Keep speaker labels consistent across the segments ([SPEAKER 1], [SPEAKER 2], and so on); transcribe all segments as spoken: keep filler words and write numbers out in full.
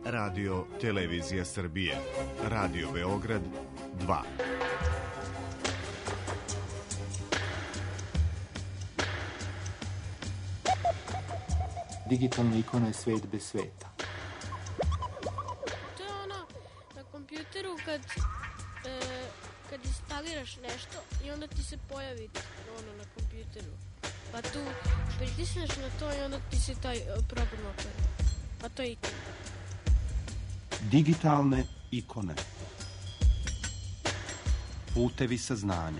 [SPEAKER 1] Radio Televizija Srbije, Radio Beograd dva.
[SPEAKER 2] Digitalna ikona je svet bez sveta.
[SPEAKER 3] To je ono na kompjuteru kad, e, kad instaliraš nešto i onda ti se pojavi ono na kompjuteru. Pa tu pritisneš na to i onda ti se taj program otvori. A to je ikona.
[SPEAKER 2] Digitalne ikone. Putevi saznanja.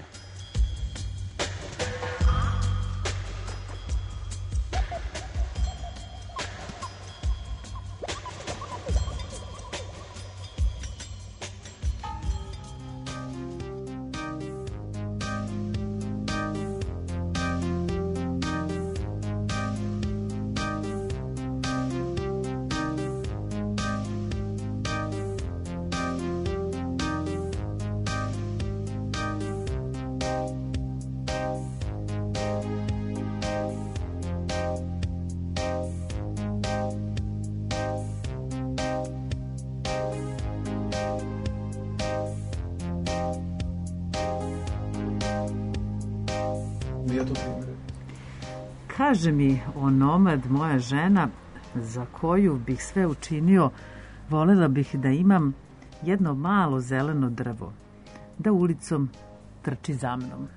[SPEAKER 4] Kaže mi onomad, moja žena, za koju bih sve učinio, volela bih da imam jedno malo zeleno drvo, da ulicom trči za mnom.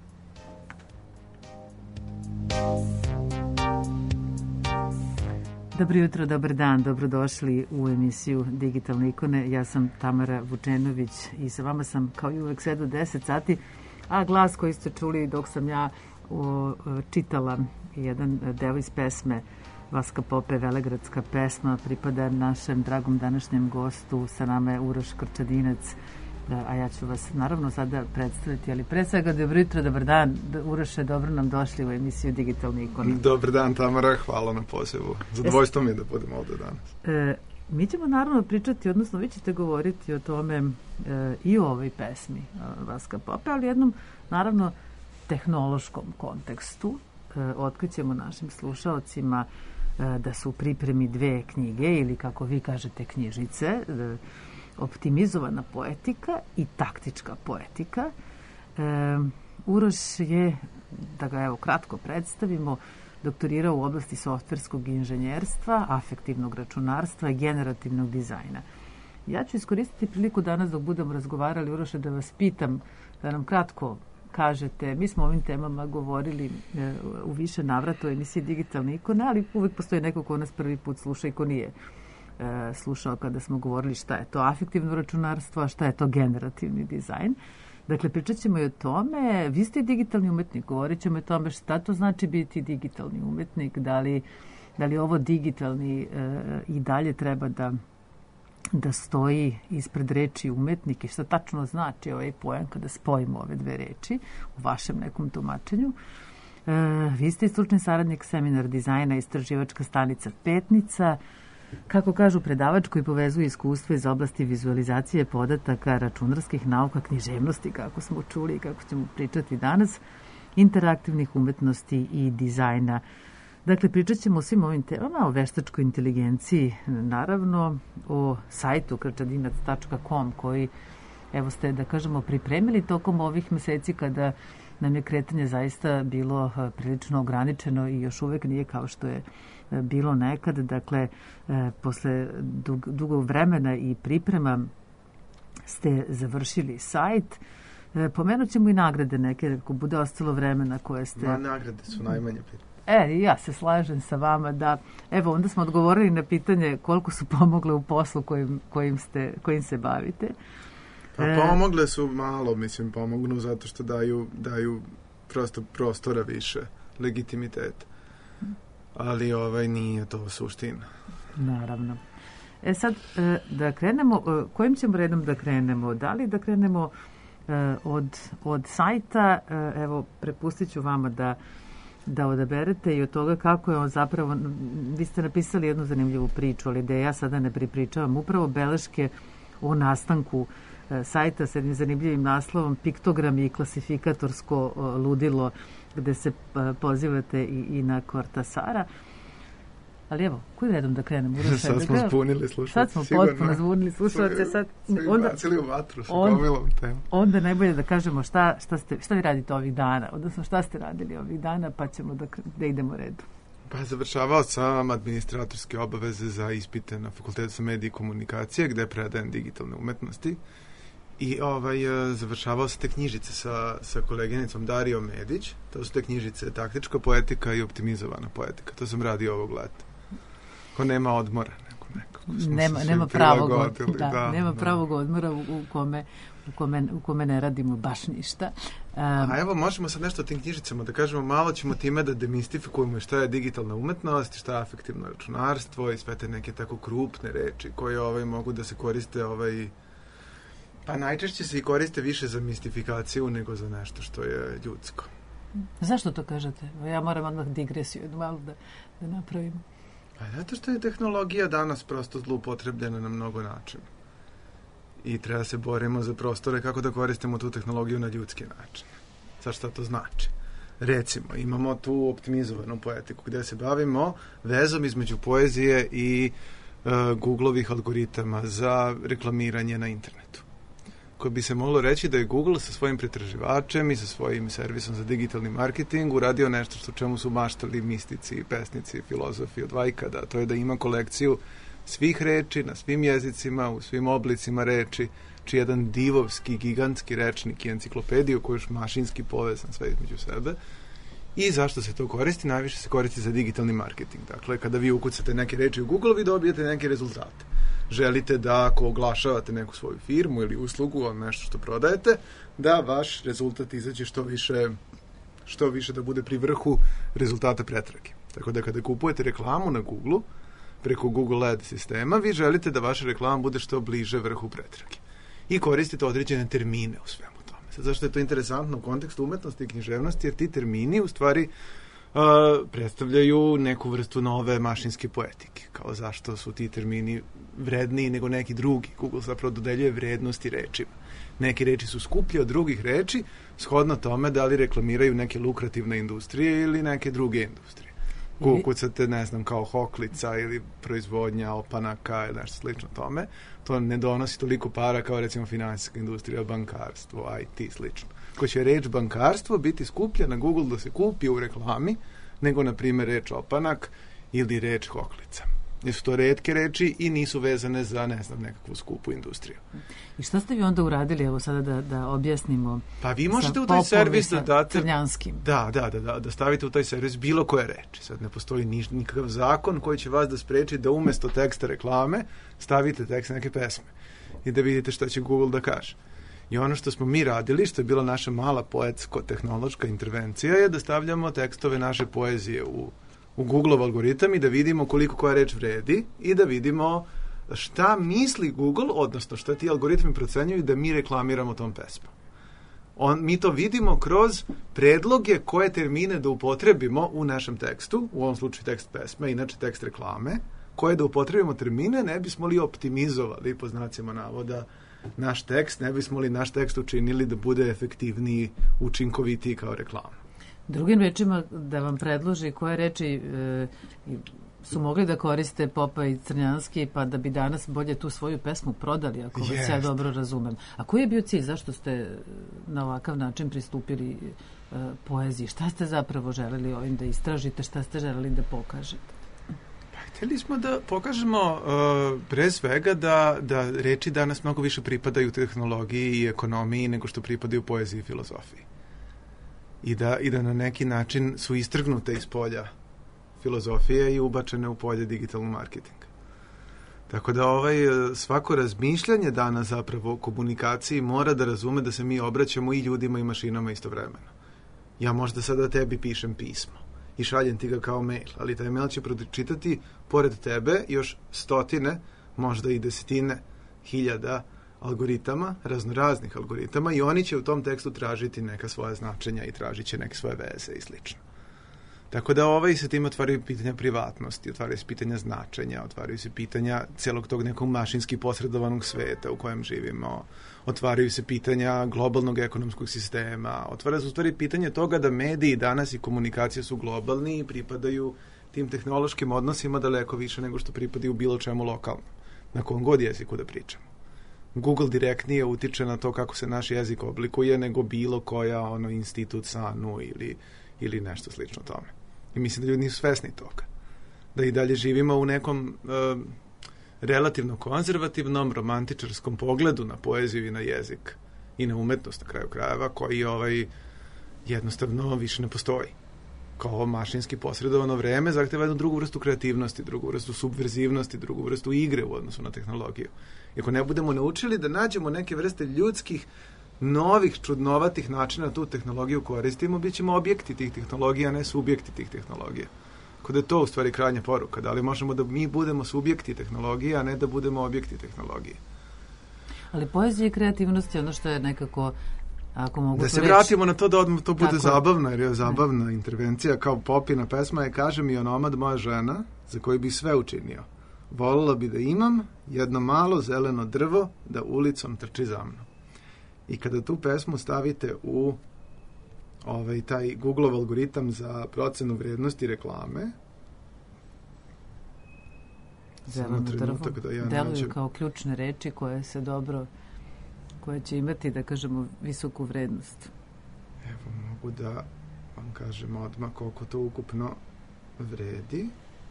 [SPEAKER 4] Dobro jutro, dobar dan, dobrodošli u emisiju Digitalne ikone. Ja sam Tamara Vučenović i sa vama sam kao i uvek sve do deset sati, a glas koji ste čuli dok sam ja o, čitala jedan deo iz pesme Vaska Pope, Velegradska pesma, pripada našem dragom današnjem gostu. Sa nama je Uroš Krčadinac, a ja ću vas naravno sada predstaviti, ali pre svega dobro jutro, dobar dan. Uroše, dobro nam došli u emisiju Digitalne ikone.
[SPEAKER 5] Dobar dan, Tamara, hvala na pozivu. Zadovoljstvo mi je da budem ovde danas.
[SPEAKER 4] E, mi ćemo naravno pričati, odnosno vi ćete govoriti o tome e, i o ovoj pesmi Vaska Pope, ali jednom naravno tehnološkom kontekstu. Otkrićemo našim slušaocima da su u pripremi dve knjige ili, kako vi kažete, knjižice, Optimizovana poetika i Taktička poetika. Uroš je, da ga evo kratko predstavimo, doktorirao u oblasti softverskog inženjerstva, afektivnog računarstva i generativnog dizajna. Ja ću iskoristiti priliku danas dok budemo razgovarali, Uroše, da vas pitam, da nam kratko kažete, mi smo o ovim temama govorili e, u više navrata u emisiji Digitalne ikone, ali uvek postoji neko ko nas prvi put sluša i ko nije e, slušao kada smo govorili šta je to afektivno računarstvo, a šta je to generativni dizajn. Dakle, pričat ćemo i o tome. Vi ste digitalni umetnik, govorit ćemo o tome šta to znači biti digitalni umetnik, da li, da li ovo digitalni e, i dalje treba da da stoji ispred reči umetnik i šta tačno znači ovaj pojam kada spojimo ove dve reči u vašem nekom tumačenju. E, vi ste stručni saradnik Seminar dizajna i istraživačka stanica Petnica. Kako kažu, predavač koji povezuje iskustva iz oblasti vizualizacije podataka, računarskih nauka, književnosti, kako smo čuli i kako ćemo pričati danas, interaktivnih umetnosti i dizajna. Dakle, pričat ćemo o svim ovim temama, o veštačkoj inteligenciji, naravno, o sajtu krčadinac tačka com koji, evo ste, da kažemo, pripremili tokom ovih meseci kada nam je kretanje zaista bilo prilično ograničeno i još uvek nije kao što je bilo nekad. Dakle, posle dug, dugo vremena i priprema ste završili sajt. Pomenut ćemo i nagrade neke, ako bude ostalo vremena koje ste...
[SPEAKER 5] Ma, nagrade su najmanje pitanje.
[SPEAKER 4] E, ja se slažem sa vama da, evo, onda smo odgovorili na pitanje koliko su pomogle u poslu kojim, kojim, ste, kojim se bavite.
[SPEAKER 5] Pa e, pomogle su malo, mislim, pomognu zato što daju, daju prosto prostora više, legitimitet. Ali ovaj nije to suština.
[SPEAKER 4] Naravno. E sad, da krenemo, kojim ćemo redom da krenemo? Da li da krenemo od, od sajta? Evo, prepustit ću vama da da odaberete i od toga kako je on zapravo, vi ste napisali jednu zanimljivu priču, ali da ja sada ne pripričavam, upravo beleške o nastanku e, sajta sa jednim zanimljivim naslovom Piktogram i klasifikatorsko e, ludilo, gde se e, pozivate i, i na Kortasara. Ali evo, koji redom da krenemo?
[SPEAKER 5] Sad smo zbunili slušalce.
[SPEAKER 4] Sad smo potpuno zbunili slušalce. Sad,
[SPEAKER 5] svi
[SPEAKER 4] onda,
[SPEAKER 5] bacili u vatru sa
[SPEAKER 4] on,
[SPEAKER 5] gomilom temu.
[SPEAKER 4] Onda najbolje da kažemo šta, šta, ste, šta vi radite ovih dana, odnosno šta ste radili ovih dana, pa ćemo da, da idemo redu.
[SPEAKER 5] Pa završavao sam administratorske obaveze za ispite na Fakultetu za medije i komunikacije, gde predajem digitalne umetnosti. I ovaj, završavao sam te knjižice sa, sa koleginicom Darijom Medić. To su te knjižice taktička poetika i optimizovana poetika. To sam radio ovog leta. Ko nema odmora. Neko, neko,
[SPEAKER 4] nema nema pravog, da,
[SPEAKER 5] da,
[SPEAKER 4] nema
[SPEAKER 5] da.
[SPEAKER 4] pravog odmora u, u, kome, u, kome, u kome ne radimo baš ništa. Um,
[SPEAKER 5] A evo, možemo sad nešto o tim knjižicama da kažemo, malo ćemo time da demistifikujemo šta je digitalna umetnost, šta je afektivno računarstvo i sve te neke tako krupne reči koje ovaj, mogu da se koriste ovaj, pa najčešće se i koriste više za mistifikaciju nego za nešto što je ljudsko.
[SPEAKER 4] Zašto to kažete? Ja moram odmah digresiju jednu malo da, da napravim.
[SPEAKER 5] Pa zato što je tehnologija danas prosto zloupotrebljena na mnogo načina. I treba da se borimo za prostore kako da koristimo tu tehnologiju na ljudski način. Sad šta to znači? Recimo, imamo tu optimizovanu poetiku gde se bavimo vezom između poezije i uh, Googlovih algoritama za reklamiranje na internetu. Koji bi se moglo reći da je Google sa svojim pretraživačem i sa svojim servisom za digitalni marketing uradio nešto što čemu su maštali mistici, pesnici, filozofi od vajkada. To je da ima kolekciju svih reči na svim jezicima, u svim oblicima reči, čiji jedan divovski, gigantski rečnik i enciklopediju koji je još mašinski povezan sve između sebe. I zašto se to koristi? Najviše se koristi za digitalni marketing. Dakle, kada vi ukucate neke reči u Google, vi dobijete neke rezultate. Želite da ako oglašavate neku svoju firmu ili uslugu, nešto što prodajete, da vaš rezultat izađe što više, što više da bude pri vrhu rezultata pretrage. Tako da kada kupujete reklamu na Google-u, preko Google Ad sistema, vi želite da vaša reklama bude što bliže vrhu pretrage. I koristite određene termine u svemu tome. Sad, zašto je to interesantno u kontekstu umetnosti i književnosti, jer ti termini u stvari uh, predstavljaju neku vrstu nove mašinske poetike. Kao zašto su ti termini vredniji nego neki drugi. Google zapravo dodeljuje vrednosti rečima. Neke reči su skuplje od drugih reči, shodno tome da li reklamiraju neke lukrativne industrije ili neke druge industrije. Kukucate, ne znam, kao hoklica ili proizvodnja opanaka ili nešto slično tome, to ne donosi toliko para kao recimo finansijska industrija, bankarstvo, I T, slično. Ko će reč bankarstvo biti skuplja na Google da se kupi u reklami, nego, na primjer, reč opanak ili reč hoklica. Jer su to retke reči i nisu vezane za, ne znam, nekakvu skupu industriju.
[SPEAKER 4] I šta ste vi onda uradili, evo sada da, da objasnimo?
[SPEAKER 5] Pa vi možete u taj servis da date...
[SPEAKER 4] Crnjanskim.
[SPEAKER 5] Da, da, da, da, da stavite u taj servis bilo koje reči. Sad ne postoji ni, nikakav zakon koji će vas da spreči da umesto teksta reklame stavite tekst neke pesme i da vidite šta će Google da kaže. I ono što smo mi radili, što je bila naša mala poetsko-tehnološka intervencija, je da stavljamo tekstove naše poezije u u Google-ov algoritam i da vidimo koliko koja reč vredi i da vidimo šta misli Google, odnosno šta ti algoritmi procenjuju da mi reklamiramo tom pesmom. On, mi to vidimo kroz predloge koje termine da upotrebimo u našem tekstu, u ovom slučaju tekst pesme, inače tekst reklame, koje da upotrebimo termine, ne bismo li optimizovali, po znacima navoda, naš tekst, ne bismo li naš tekst učinili da bude efektivniji, učinkovitiji kao reklama.
[SPEAKER 4] Drugim rečima, da vam predloži koje reči e, su mogli da koriste Popa i Crnjanski, pa da bi danas bolje tu svoju pesmu prodali, ako vas yes. ja dobro razumem. A koji je bio cilj? Zašto ste na ovakav način pristupili e, poeziji? Šta ste zapravo želeli ovim da istražite? Šta ste želeli da pokažete?
[SPEAKER 5] Pa, htjeli smo da pokažemo uh, pre svega da, da reči danas mnogo više pripadaju tehnologiji i ekonomiji nego što pripadaju poeziji i filozofiji. I da, i da na neki način su istrgnute iz polja filozofije i ubačene u polje digitalnog marketinga. Tako da ovaj, svako razmišljanje danas zapravo o komunikaciji mora da razume da se mi obraćamo i ljudima i mašinama istovremeno. Ja možda sada tebi pišem pismo i šaljem ti ga kao mail, ali taj mail će pročitati pored tebe još stotine, možda i desetine hiljada algoritama, raznoraznih algoritama i oni će u tom tekstu tražiti neka svoja značenja i tražit će neke svoje veze i slično. Tako da ovaj se tim otvaraju pitanja privatnosti, otvaraju se pitanja značenja, otvaraju se pitanja celog tog nekog mašinski posredovanog sveta u kojem živimo, otvaraju se pitanja globalnog ekonomskog sistema, otvara se u stvari pitanje toga da mediji danas i komunikacija su globalni i pripadaju tim tehnološkim odnosima daleko više nego što pripadi u bilo čemu lokalno, na kom god jeziku da pričamo. Google direktnije utiče na to kako se naš jezik oblikuje nego bilo koja ono institut SANU ili, ili nešto slično tome. I mislim da ljudi nisu svesni toga. Da i dalje živimo u nekom uh, relativno konzervativnom, romantičarskom pogledu na poeziju i na jezik i na umetnost na kraju krajeva, koji ovaj, jednostavno više ne postoji. Kao mašinski posredovano vreme zahteva jednu drugu vrstu kreativnosti, drugu vrstu subverzivnosti, drugu vrstu igre u odnosu na tehnologiju. I ako ne budemo naučili da nađemo neke vrste ljudskih, novih, čudnovatih načina tu tehnologiju koristimo, bit ćemo objekti tih tehnologija, a ne subjekti tih tehnologija. Kod je to u stvari krajnja poruka. Da li možemo da mi budemo subjekti tehnologije, a ne da budemo objekti tehnologije.
[SPEAKER 4] Ali poezija i kreativnost je ono što je nekako, ako mogu
[SPEAKER 5] da se
[SPEAKER 4] reći,
[SPEAKER 5] vratimo na to da odmah to bude
[SPEAKER 4] tako
[SPEAKER 5] zabavno, jer je zabavna ne. intervencija, kao Popina pesma je kaže mi onomad moja žena, za koju bi sve učinio. Volila bi da imam jedno malo zeleno drvo da ulicom trči za mnom. I kada tu pesmu stavite u ovaj, taj Google algoritam za procenu vrijednosti reklame,
[SPEAKER 4] zeleno drvo,
[SPEAKER 5] da ja
[SPEAKER 4] deluju
[SPEAKER 5] nađem...
[SPEAKER 4] kao ključne reči koje se dobro, koje će imati, da kažemo, visoku vrednost.
[SPEAKER 5] Evo, mogu da vam kažem odmah koliko to ukupno vredi.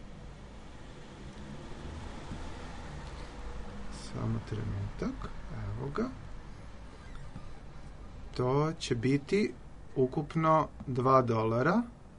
[SPEAKER 5] Samo trenutak, evo ga. To će biti ukupno dva dolara,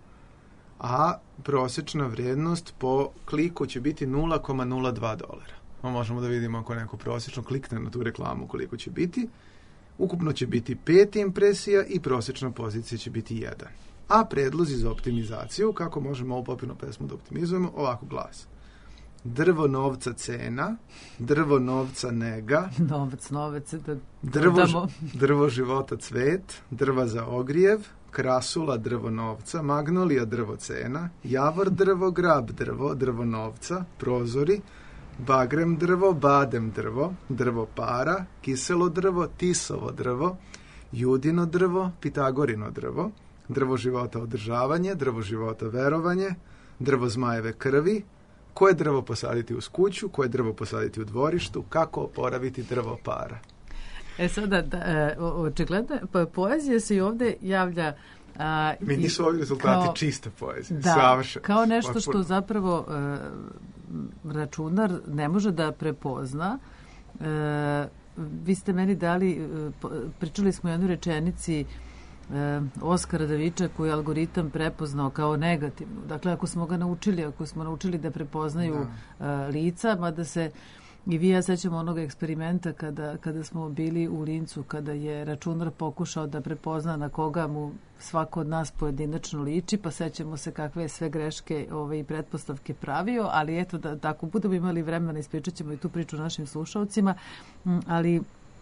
[SPEAKER 5] a prosječna vrijednost po kliku će biti nula zarez nula dva dolara. Možemo da vidimo ako neko prosječno klikne na tu reklamu koliko će biti. Ukupno će biti pet impresija i prosječna pozicija će biti jedan. A predlozi za optimizaciju, kako možemo ovu Popinu pesmu da optimizujemo, ovako glasi. Drvo novca cena, drvo novca nega,
[SPEAKER 4] novac, novac, da
[SPEAKER 5] drvo, drvo života cvet, drva za ogrijev, krasula drvo novca, magnolija drvo cena, javor drvo, grab drvo, drvo novca, prozori, bagrem drvo, badem drvo, drvo para, kiselo drvo, tisovo drvo, judino drvo, pitagorino drvo, drvo života održavanje, drvo života verovanje, drvo zmajeve krvi, koje drvo posaditi uz kuću, koje drvo posaditi u dvorištu, kako oporaviti drvo para.
[SPEAKER 4] E sada, da, e, očigledno, pa poezija se i ovde javlja... A,
[SPEAKER 5] Mi nisu ovdje rezultati kao, čiste poezije,
[SPEAKER 4] da,
[SPEAKER 5] savršen.
[SPEAKER 4] Kao nešto što zapravo e, računar ne može da prepozna. E, vi ste meni dali, e, pričali smo o jednoj rečenici e, Oskara Daviča koji je algoritam prepoznao kao negativnu. Dakle, ako smo ga naučili, ako smo naučili da prepoznaju da. E, lica, mada se i vi ja sećamo onog eksperimenta kada, kada smo bili u Lincu, kada je računar pokušao da prepozna na koga mu svako od nas pojedinačno liči, pa sećamo se kakve je sve greške ove, i pretpostavke pravio, ali eto, da tako budemo imali vremena, ispričat ćemo i tu priču našim slušalcima, ali e,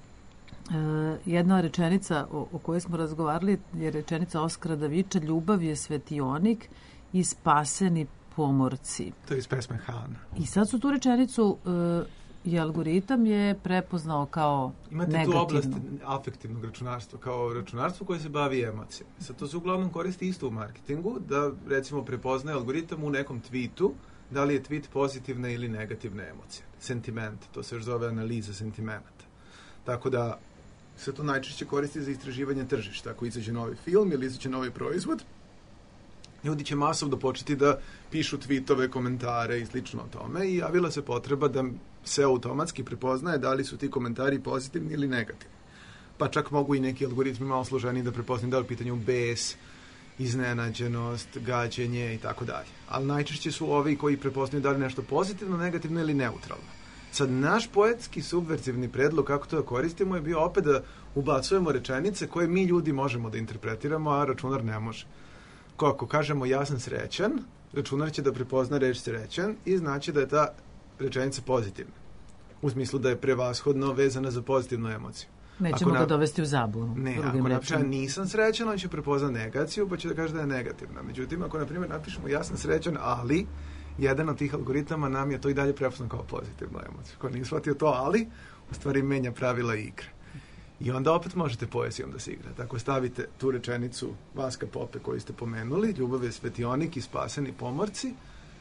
[SPEAKER 4] jedna rečenica o, o kojoj smo razgovarali je rečenica Oskara Daviča, ljubav je svetionik i spaseni pomorci.
[SPEAKER 5] To je iz pesme Hana.
[SPEAKER 4] I sad su tu rečenicu e, i algoritam je prepoznao kao
[SPEAKER 5] Imate
[SPEAKER 4] negativnu.
[SPEAKER 5] tu oblast afektivnog računarstva, kao računarstvo koje se bavi emocijama. Sad to se uglavnom koristi isto u marketingu, da recimo prepoznaje algoritam u nekom tweetu, da li je tweet pozitivne ili negativne emocije. Sentiment, to se još zove analiza sentimenta. Tako da se to najčešće koristi za istraživanje tržišta. Ako izađe novi film ili izađe novi proizvod, ljudi će masovno početi da pišu tweetove, komentare i slično o tome i javila se potreba da se automatski prepoznaje da li su ti komentari pozitivni ili negativni. Pa čak mogu i neki algoritmi malo složeniji da prepoznaju da li u pitanju bes, iznenađenost, gađenje i tako dalje. Ali najčešće su ovi koji prepoznaju da li nešto pozitivno, negativno ili neutralno. Sad, naš poetski subverzivni predlog kako to da koristimo je bio opet da ubacujemo rečenice koje mi ljudi možemo da interpretiramo, a računar ne može. Ko ako kažemo ja sam srećan, računar će da prepozna reč srećan i znači da je ta rečenica pozitivna. U smislu da je prevashodno vezana za pozitivnu emociju.
[SPEAKER 4] Nećemo
[SPEAKER 5] ako
[SPEAKER 4] ga dovesti u zabunu.
[SPEAKER 5] Ne, ako napišemo nisam srećan, on će prepoznati negaciju, pa će da kaže da je negativna. Međutim, ako na primjer napišemo ja sam srećan, ali jedan od tih algoritama nam je to i dalje prepoznao kao pozitivnu emociju. Ko nije shvatio to, ali u stvari menja pravila igre. I onda opet možete poezijom da se igrate. Ako stavite tu rečenicu Vaska Pope koju ste pomenuli, ljubav je svetionik i spaseni pomorci,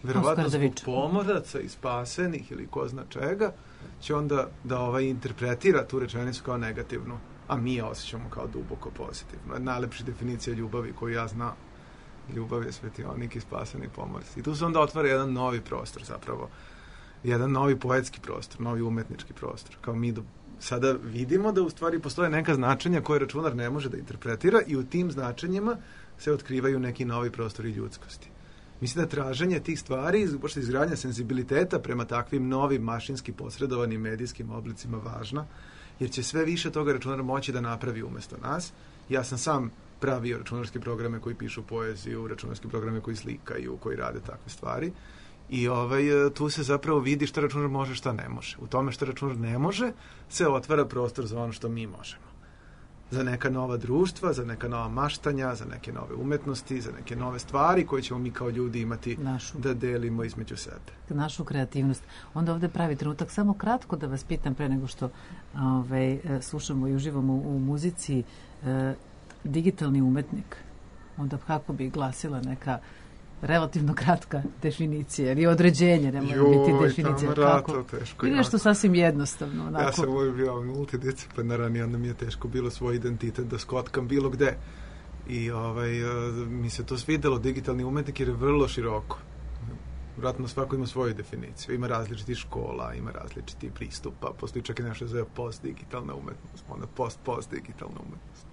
[SPEAKER 5] verovatno zbog pomoraca i spasenih ili ko zna čega, će onda da ovaj interpretira tu rečenicu kao negativnu, a mi je osjećamo kao duboko pozitivno. Najlepša definicija ljubavi koju ja znam. Ljubav je svetionik i spaseni pomorac. I tu se onda otvara jedan novi prostor zapravo. Jedan novi poetski prostor, novi umetnički prostor. Kao mi do, sada vidimo da u stvari postoje neka značenja koje računar ne može da interpretira i u tim značenjima se otkrivaju neki novi prostori ljudskosti. Mislim da traženje tih stvari, pošto izgradnja senzibiliteta prema takvim novim mašinski posredovanim medijskim oblicima važna, jer će sve više toga računar moći da napravi umesto nas. Ja sam sam pravio računarske programe koji pišu poeziju, računarske programe koji slikaju, koji rade takve stvari. I ovaj, tu se zapravo vidi šta računar može, šta ne može. U tome šta računar ne može se otvara prostor za ono što mi možemo. Za neka nova društva, za neka nova maštanja, za neke nove umetnosti, za neke nove stvari koje ćemo mi kao ljudi imati našu, da delimo između sebe.
[SPEAKER 4] Našu kreativnost. Onda ovde pravi trenutak. Samo kratko da vas pitam pre nego što ovaj, slušamo i uživamo u muzici. E, digitalni umetnik. Onda kako bi glasila neka relativno kratka definicija, jer i određenje ne mora biti definicija. Kako?
[SPEAKER 5] Teško.
[SPEAKER 4] Ili nešto sasvim jednostavno. Onako.
[SPEAKER 5] Ja sam uvijek bio multidisciplinaran i onda mi je teško bilo svoj identitet da skotkam bilo gde. I ovaj, mi se to svidelo, digitalni umetnik, jer je vrlo široko. Vratno svako ima svoju definiciju. Ima različitih škola, ima različitih pristupa. Postoji čak i nešto zove post-digitalna umetnost, onda post-post-digitalna umetnost.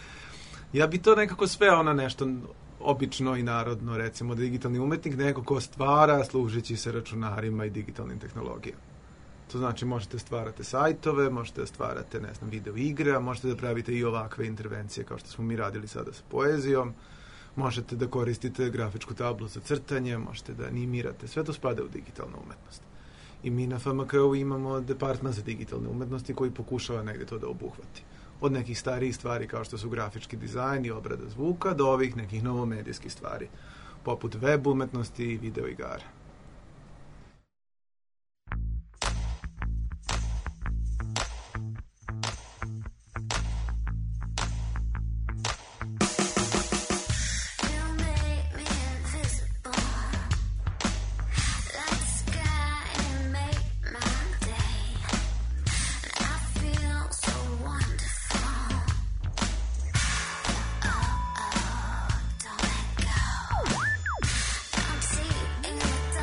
[SPEAKER 5] Ja bi to nekako sve ona nešto obično i narodno, recimo, digitalni umetnik, neko ko stvara služeći se računarima i digitalnim tehnologijama. To znači možete stvarate sajtove, možete stvarate, ne znam, video igre, a možete da pravite i ovakve intervencije kao što smo mi radili sada sa poezijom, možete da koristite grafičku tablu za crtanje, možete da animirate, sve to spada u digitalnu umetnost. I mi na F M K-u imamo departman za digitalne umetnosti koji pokušava negde to da obuhvati. Od nekih starijih stvari kao što su grafički dizajn i obrada zvuka do ovih nekih novomedijskih stvari, poput web umetnosti i video igara.
[SPEAKER 6] I'm seeing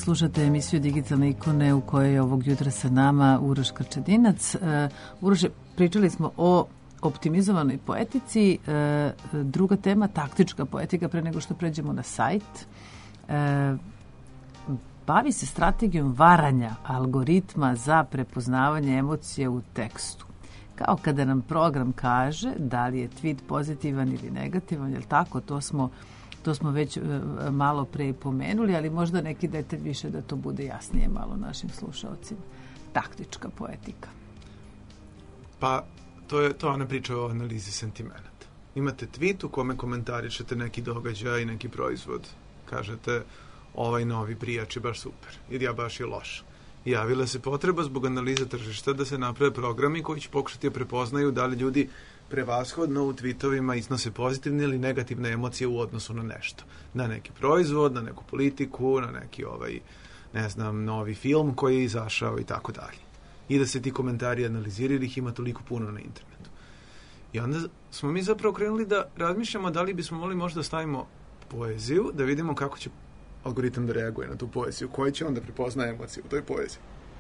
[SPEAKER 4] slušate emisiju Digitalne ikone u kojoj je ovog jutra sa nama Uroš Krčedinac. Uroše, pričali smo o optimizovanoj poetici. Druga tema, taktička poetika, pre nego što pređemo na sajt. Bavi se strategijom varanja algoritma za prepoznavanje emocije u tekstu. Kao kada nam program kaže da li je tweet pozitivan ili negativan, jel tako? To smo, to smo već malo pre pomenuli, ali možda neki detalj više da to bude jasnije malo našim slušalcima. Taktička poetika.
[SPEAKER 5] Pa, to je to ona priča o analizi sentimenta. Imate tweet u kome komentarišete neki događaj, neki proizvod. Kažete, ovaj novi prijač je baš super, ili ja baš je loš. Javila se potreba zbog analize tržišta da se naprave programi koji će pokušati da prepoznaju da li ljudi prevashodno u tweetovima iznose pozitivne ili negativne emocije u odnosu na nešto. Na neki proizvod, na neku politiku, na neki ovaj, ne znam, novi film koji je izašao i tako dalje. I da se ti komentari analiziraju, ih ima toliko puno na internetu. I onda smo mi zapravo krenuli da razmišljamo da li bismo mogli možda stavimo poeziju, da vidimo kako će algoritam da reaguje na tu poeziju, koji će onda prepoznaje emociju u toj poeziji.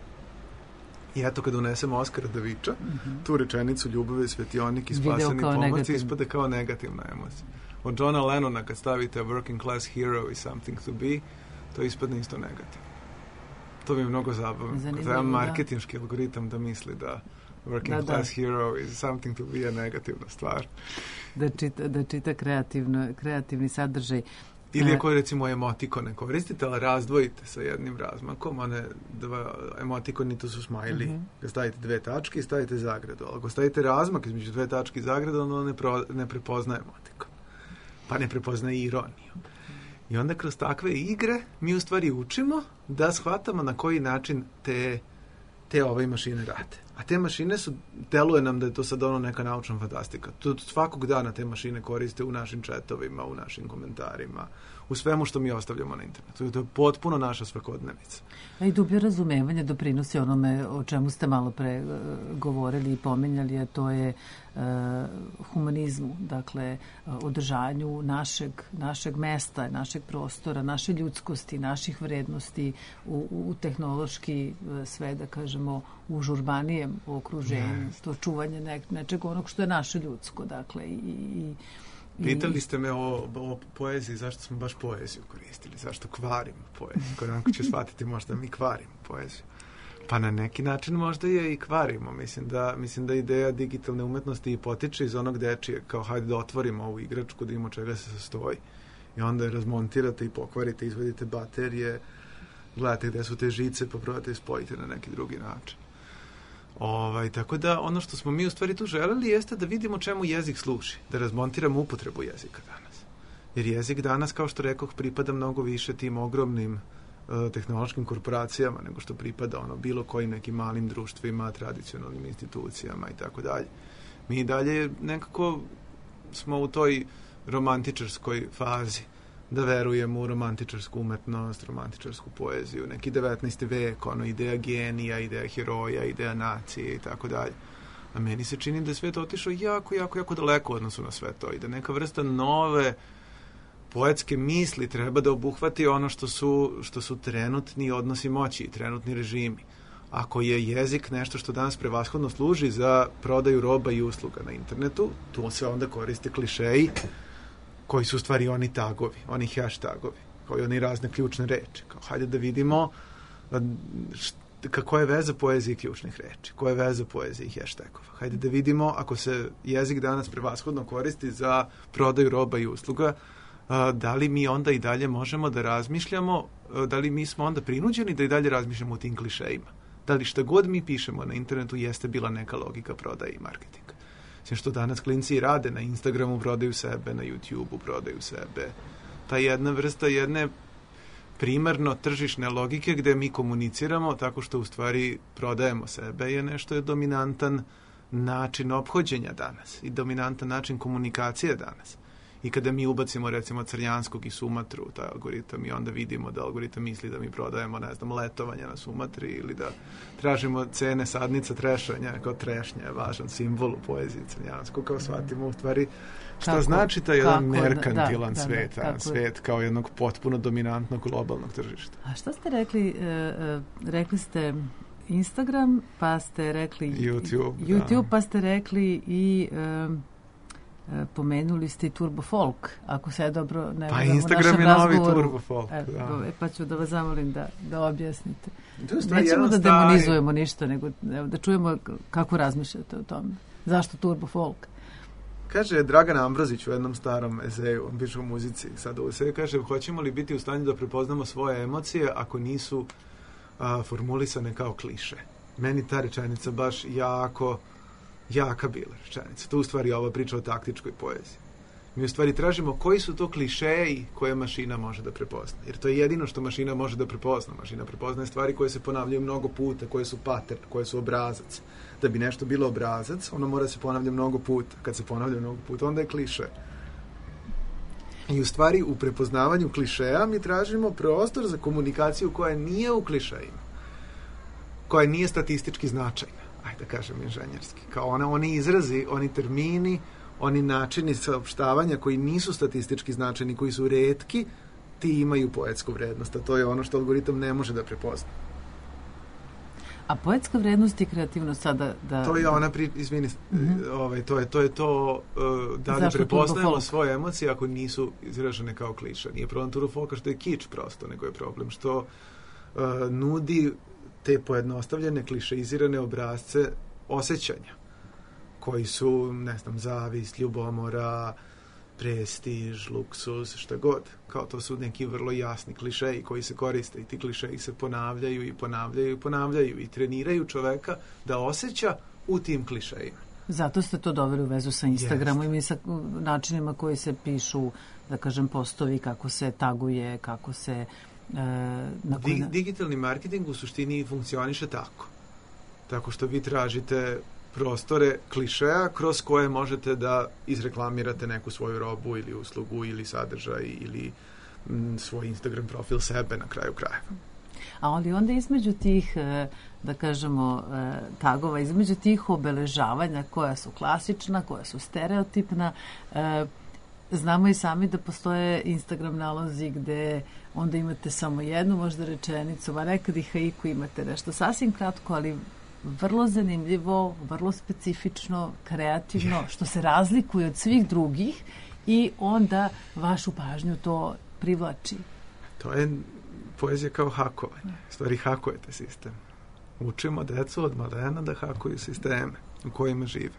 [SPEAKER 5] I eto, kad unesemo Oskara Daviča, mm-hmm. tu rečenicu ljubav je svetionik i spaseni pomoći ispade kao negativna emocija. Od Johna Lennona kad stavite a working class hero is something to be, to ispadne isto negativno. To mi je mnogo zabavno. Treba marketinški da. algoritam da misli da working da, class da. hero is something to be je negativna stvar.
[SPEAKER 4] Da čita, da čita kreativno, kreativni sadržaj.
[SPEAKER 5] Ili ako recimo emotikone koristite, ali razdvojite sa jednim razmakom, one dva emotikoni to su smajli. Mm-hmm. Kad stavite dve tačke i stavite zagradu. Ali ako stavite razmak između dve tačke i zagradu, onda ne, pro, ne prepoznaje emotikon. Pa ne prepoznaje ironiju. I onda kroz takve igre mi u stvari učimo da shvatamo na koji način te, te ove mašine rade. A te mašine su, deluje nam da je to sad ono neka naučna fantastika. To svakog dana te mašine koriste u našim četovima, u našim komentarima, u svemu što mi ostavljamo na internetu. To je potpuno naša svakodnevica.
[SPEAKER 4] A i dublje razumevanje doprinosi onome o čemu ste malo pre uh, govorili i pomenjali, a to je uh, humanizmu, dakle uh, održanju našeg, našeg mesta, našeg prostora, naše ljudskosti, naših vrednosti u, u tehnološki uh, sve, da kažemo, u žurbanijem okruženju, yes. to čuvanje ne, nečeg onog što je naše ljudsko, dakle i, i
[SPEAKER 5] pitali ste me o, o poeziji, zašto smo baš poeziju koristili, zašto kvarimo poeziju, kada onako će shvatiti možda mi kvarimo poeziju. Pa na neki način možda je i kvarimo, mislim da, mislim da ideja digitalne umetnosti i potiče iz onog dečije, kao hajde da otvorimo ovu igračku, da imamo čega se sastoji i onda je razmontirate i pokvarite, izvedite baterije, gledate gde su te žice, pa probate i spojite na neki drugi način. Ovaj, tako da ono što smo mi u stvari tu želeli jeste da vidimo čemu jezik služi, da razmontiramo upotrebu jezika danas. Jer jezik danas, kao što rekoh, pripada mnogo više tim ogromnim uh, tehnološkim korporacijama nego što pripada ono bilo kojim nekim malim društvima, tradicionalnim institucijama i tako dalje. Mi dalje nekako smo u toj romantičarskoj fazi da verujemo u romantičarsku umetnost, romantičarsku poeziju, neki devetnaesti vek, ono, ideja genija, ideja heroja, ideja nacije i tako dalje. A meni se čini da je svet otišao jako, jako, jako daleko u odnosu na sve to i da neka vrsta nove poetske misli treba da obuhvati ono što su, što su trenutni odnosi moći i trenutni režimi. Ako je jezik nešto što danas prevashodno služi za prodaju roba i usluga na internetu, tu se onda koriste klišeji koji su u stvari oni tagovi, oni hashtagovi, koji oni razne ključne reči. Kao, hajde da vidimo kako je veza poezije i ključnih reči, koja je veza poezije i hashtagova. Hajde da vidimo, ako se jezik danas prevashodno koristi za prodaju roba i usluga, da li mi onda i dalje možemo da razmišljamo, da li mi smo onda prinuđeni da i dalje razmišljamo o tim klišejima. Da li šta god mi pišemo na internetu jeste bila neka logika prodaje i marketinga. Sve što danas klinci rade na Instagramu, prodaju sebe, na YouTubeu prodaju sebe. Ta jedna vrsta jedne primarno tržišne logike gde mi komuniciramo tako što u stvari prodajemo sebe je nešto je dominantan način ophođenja danas i dominantan način komunikacije danas. I kada mi ubacimo recimo Crnjanskog i Sumatru, taj algoritam, i onda vidimo da algoritam misli da mi prodajemo, ne znam, letovanje na Sumatri ili da tražimo cene sadnica trešanja, kao trešnja je važan simbol u poeziji Crnjanskog, kao shvatimo u stvari šta kako, znači ta jedan merkantilan da, da, svet, da, da, svet kao jednog potpuno dominantnog globalnog tržišta.
[SPEAKER 4] A šta ste rekli, e, rekli ste Instagram, pa ste rekli
[SPEAKER 5] YouTube,
[SPEAKER 4] YouTube
[SPEAKER 5] da.
[SPEAKER 4] Pa ste rekli i e, pomenuli ste i Turbo Folk, ako se ja dobro ne
[SPEAKER 5] pa Instagram je novi Turbo Folk.
[SPEAKER 4] E,
[SPEAKER 5] da.
[SPEAKER 4] Pa ću da vas zamolim da, da objasnite.
[SPEAKER 5] Nećemo
[SPEAKER 4] da
[SPEAKER 5] stari...
[SPEAKER 4] demonizujemo ništa, nego da čujemo kako razmišljate o tome. Zašto Turbo Folk?
[SPEAKER 5] Kaže Dragan Ambrozić u jednom starom eseju, on piše o muzici, sada u eseju kaže, hoćemo li biti u stanju da prepoznamo svoje emocije ako nisu a, formulisane kao kliše. Meni ta rečenica baš jako jaka bila rečenica. To u stvari ova priča o taktičkoj poeziji. Mi u stvari tražimo koji su to klišeji koje mašina može da prepozna. Jer to je jedino što mašina može da prepozna. Mašina prepoznaje stvari koje se ponavljaju mnogo puta, koje su pattern, koje su obrazac. Da bi nešto bilo obrazac, ono mora se ponavlja mnogo puta. Kad se ponavlja mnogo puta, onda je kliše. I u stvari u prepoznavanju klišeja mi tražimo prostor za komunikaciju koja nije u klišejima. Koja nije statistički značajna. Ajde da kažem inženjerski. Kao one, oni izrazi, oni termini, oni načini saopštavanja koji nisu statistički značajni, koji su retki, ti imaju poetsku vrednost, a to je ono što algoritam ne može da prepozna.
[SPEAKER 4] A poetska vrednost i kreativnost sada da...
[SPEAKER 5] To je ona, pri, izvini, mm-hmm. ovaj, to je to, je to uh, da li prepoznajemo svoje emocije ako nisu izražene kao kliše. Nije problem Turbo Folka što je kič prosto, nego je problem što uh, nudi te pojednostavljene, klišeizirane obrazce osjećanja koji su, ne znam, zavist, ljubomora, prestiž, luksuz, šta god. Kao to su neki vrlo jasni klišeji koji se koriste i ti klišeji se ponavljaju i ponavljaju i ponavljaju i treniraju čoveka da osjeća u tim klišejima.
[SPEAKER 4] Zato ste to doveli u vezu sa Instagramom i sa načinima koji se pišu, da kažem, postovi, kako se taguje, kako se... E,
[SPEAKER 5] Dig, digitalni marketing u suštini funkcioniše tako. Tako što vi tražite prostore klišeja kroz koje možete da izreklamirate neku svoju robu ili uslugu ili sadržaj ili m, svoj Instagram profil sebe na kraju krajeva.
[SPEAKER 4] A ali onda između tih, da kažemo, tagova, između tih obeležavanja koja su klasična, koja su stereotipna, znamo i sami da postoje Instagram nalozi gde onda imate samo jednu možda rečenicu, a nekad i haiku imate nešto sasvim kratko, ali vrlo zanimljivo, vrlo specifično, kreativno, što se razlikuje od svih drugih i onda vašu pažnju to privlači.
[SPEAKER 5] To je poezija kao hakovanje. Stvari hakujete sistem. Učimo decu od malena da hakuju sisteme u kojima žive.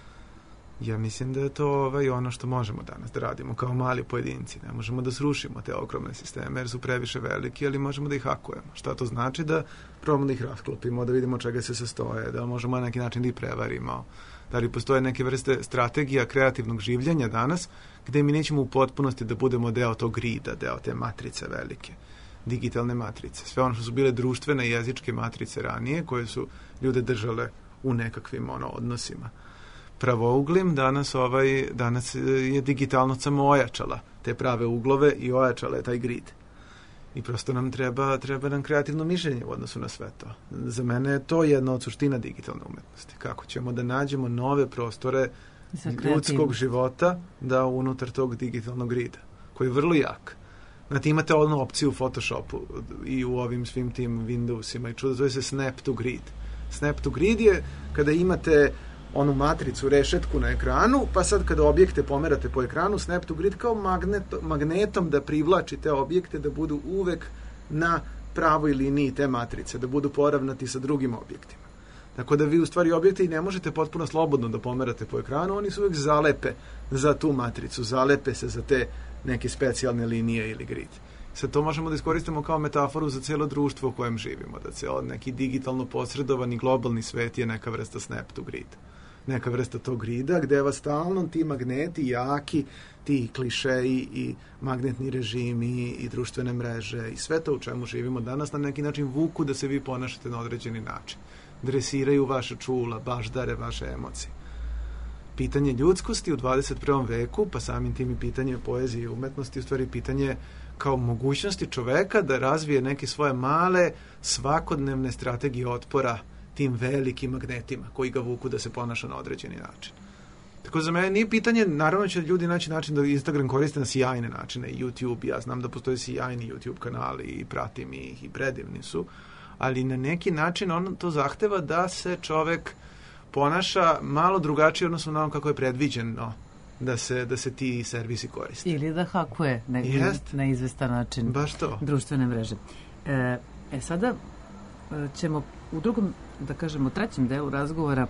[SPEAKER 5] Ja mislim da je to ovaj, ono što možemo danas da radimo kao mali pojedinci. Ne možemo da srušimo te ogromne sisteme jer su previše veliki, ali možemo da ih hakujemo. Šta to znači? Da probamo da ih rasklopimo, da vidimo čega se sastoje, da možemo na neki način da ih prevarimo. Da li postoje neke vrste strategija kreativnog življenja danas gde mi nećemo u potpunosti da budemo deo tog grida, deo te matrice velike, digitalne matrice. Sve ono što su bile društvene jezičke matrice ranije, koje su ljude držale u nekakvim ono, odnosima pravouglim, danas, ovaj, danas je digitalnost samo ojačala te prave uglove i ojačala je taj grid. I prosto nam treba, treba nam kreativno mišljenje u odnosu na sve to. Za mene je to jedna od suština digitalne umetnosti. Kako ćemo da nađemo nove prostore ljudskog života da unutar tog digitalnog grida, koji je vrlo jak. Znate, imate onu opciju u Photoshopu i u ovim svim tim Windowsima i čudo, zove se Snap to Grid. Snap to Grid je kada imate onu matricu, rešetku na ekranu, pa sad kada objekte pomerate po ekranu, Snap to Grid kao magnet, magnetom da privlači te objekte da budu uvek na pravoj liniji te matrice, da budu poravnati sa drugim objektima. Tako da vi u stvari objekte i ne možete potpuno slobodno da pomerate po ekranu, oni su uvek zalepe za tu matricu, zalepe se za te neke specijalne linije ili grid. Sad to možemo da iskoristimo kao metaforu za cijelo društvo u kojem živimo, da cijelo neki digitalno posredovani globalni svet je neka vrsta Snap to Grid. Neka vrsta tog grida gde vas stalno ti magneti jaki, ti klišeji i magnetni režimi i društvene mreže i sve to u čemu živimo danas na neki način vuku da se vi ponašate na određeni način. Dresiraju vaše čula, baždare vaše emocije. pitanje ljudskosti u dvadeset prvom veku, pa samim tim i pitanje poezije i umetnosti, u stvari pitanje kao mogućnosti čoveka da razvije neke svoje male svakodnevne strategije otpora tim velikim magnetima koji ga vuku da se ponaša na određeni način. Tako za mene nije pitanje, naravno će ljudi naći način da Instagram koriste na sjajne načine, YouTube, ja znam da postoje sjajni YouTube kanali i pratim ih i predivni su, ali na neki način on to zahteva da se čovek ponaša malo drugačije odnosno na ono kako je predviđeno da se, da se ti servisi koriste.
[SPEAKER 4] Ili da hakuje na, na izvestan način
[SPEAKER 5] baš to. Društvene
[SPEAKER 4] mreže. E, e sada ćemo u drugom, da kažemo, trećem delu razgovora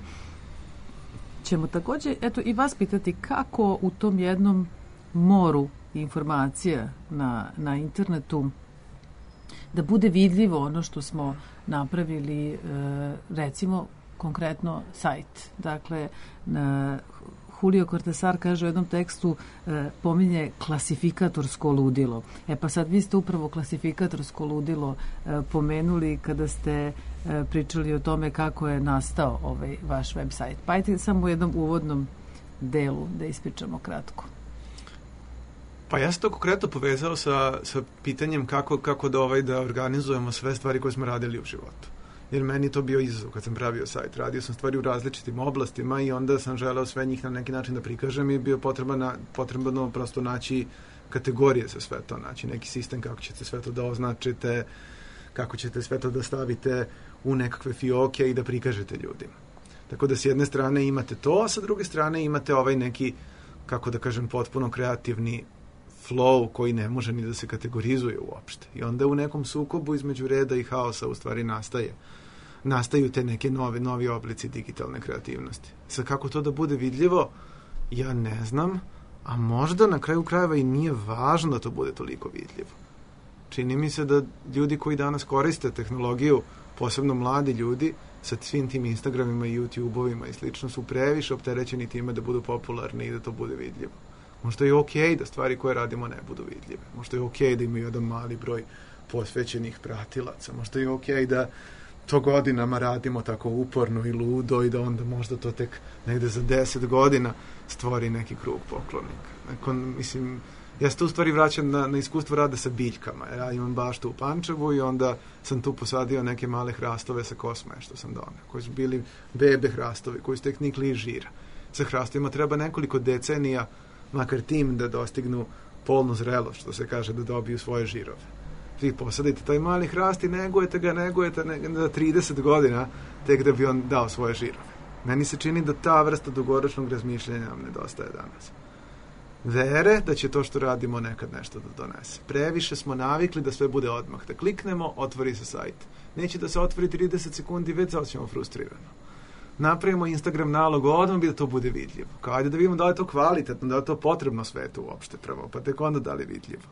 [SPEAKER 4] ćemo takođe, eto, i vas pitati kako u tom jednom moru informacija na, na internetu da bude vidljivo ono što smo napravili, e, recimo, konkretno sajt. Dakle, na, Julio Cortázar kaže u jednom tekstu, e, pominje klasifikatorsko ludilo. E pa sad vi ste upravo klasifikatorsko ludilo e, pomenuli kada ste e, pričali o tome kako je nastao ovaj vaš web sajt. Pa ajte samo u jednom uvodnom delu da ispričamo kratko.
[SPEAKER 5] Pa ja sam to konkretno povezao sa, sa pitanjem kako, kako da, ovaj, da organizujemo sve stvari koje smo radili u životu. Jer meni to bio izazov kad sam pravio sajt. Radio sam stvari u različitim oblastima i onda sam želeo sve njih na neki način da prikažem i bio potrebno, potrebno prosto naći kategorije za sve to, naći neki sistem kako ćete sve to da označite, kako ćete sve to da stavite u nekakve fioke i da prikažete ljudima. Tako da s jedne strane imate to, a sa druge strane imate ovaj neki, kako da kažem, potpuno kreativni flow koji ne može ni da se kategorizuje uopšte. I onda u nekom sukobu između reda i haosa u stvari nastaje. Nastaju te neke nove, novi oblici digitalne kreativnosti. Sad kako to da bude vidljivo, ja ne znam, a možda na kraju krajeva i nije važno da to bude toliko vidljivo. Čini mi se da ljudi koji danas koriste tehnologiju, posebno mladi ljudi, sa svim tim Instagramima i YouTube-ovima i slično, su previše opterećeni time da budu popularni i da to bude vidljivo. Možda je okej okay da stvari koje radimo ne budu vidljive. Možda je okej okay da imaju jedan mali broj posvećenih pratilaca. Možda je okej okay da to godinama radimo tako uporno i ludo i da onda možda to tek negde za deset godina stvori neki krug poklonika. Neko, mislim, ja se tu u stvari vraćam na, na iskustvo rada sa biljkama. Ja imam baštu u Pančevu i onda sam tu posadio neke male hrastove sa Kosmaje što sam doneo, koji su bili bebe hrastovi, koji su tek nikli iz žira. Sa hrastovima treba nekoliko decenija, makar tim, da dostignu polnu zrelost, što se kaže, da dobiju svoje žirove. Vi posadite taj mali hrast i negujete ga, negujete za trideset godina, tek da bi on dao svoje žirove. Meni se čini da ta vrsta dugoročnog razmišljanja nam nedostaje danas. Vere da će to što radimo nekad nešto da donese. Previše smo navikli da sve bude odmah. Da kliknemo, otvori se sajt. Neće da se otvori trideset sekundi, već zaosjećamo frustrirano. Napravimo Instagram nalog odmah bi da to bude vidljivo. Kao ajde da vidimo da li je to kvalitetno, da li je to potrebno svetu uopšte prvo, pa tek onda da li je vidljivo.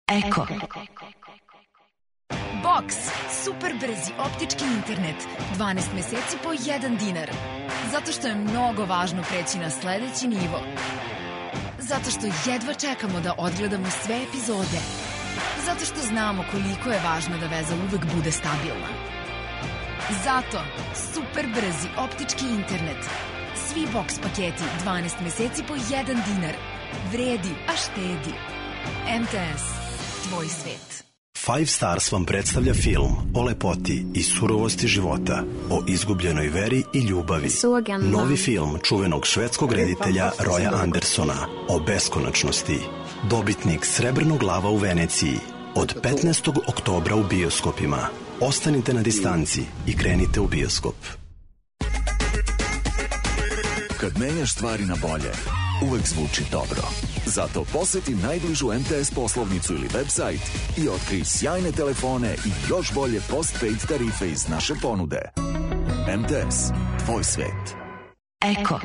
[SPEAKER 6] Eko. Box. Super brzi optički internet. dvanaest meseci po jedan dinar. Zato što je mnogo važno preći na sledeći nivo. Zato što jedva čekamo da odgledamo sve epizode. Zato što znamo koliko je važno da veza uvek bude stabilna. Zato super brzi optički internet. Svi box paketi dvanaest meseci po jedan dinar. Vredi, a štedi. M T S. Tvoj svet.
[SPEAKER 7] Five Stars vam predstavlja film o lepoti i surovosti života, o izgubljenoj veri i ljubavi. Novi film čuvenog švedskog reditelja Roya Andersona o beskonačnosti. Dobitnik Srebrnog lava u Veneciji. Od petnaestog oktobra u bioskopima. Ostanite na distanci i krenite u bioskop.
[SPEAKER 8] Kad menjaš stvari na bolje, uvek zvuči dobro. Zato poseti najbližu M T S poslovnicu ili website i otkrij sjajne telefone i još bolje postpaid tarife iz naše ponude. M T S. Tvoj svet.
[SPEAKER 6] Eko.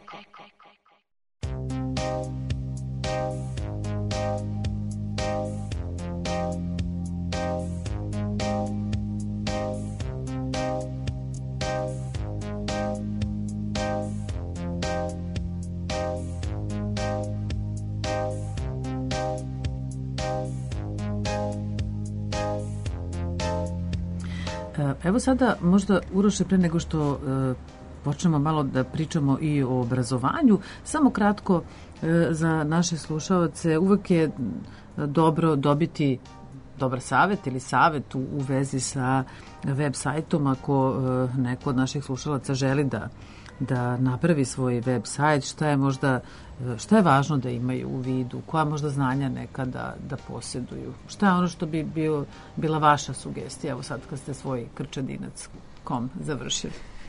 [SPEAKER 4] Evo sada možda, Uroše, pre nego što e, počnemo malo da pričamo i o obrazovanju, samo kratko e, za naše slušaoce, uvek je dobro dobiti dobar savet ili savet u, u vezi sa web sajtom ako e, neko od naših slušalaca želi da da napravi svoj web sajt, šta je možda šta je važno da imaju u vidu, koja možda znanja neka da, da posjeduju. Šta je ono što bi bio, bila vaša sugestija, evo sad kad ste svoj krčadinac punkt com završili?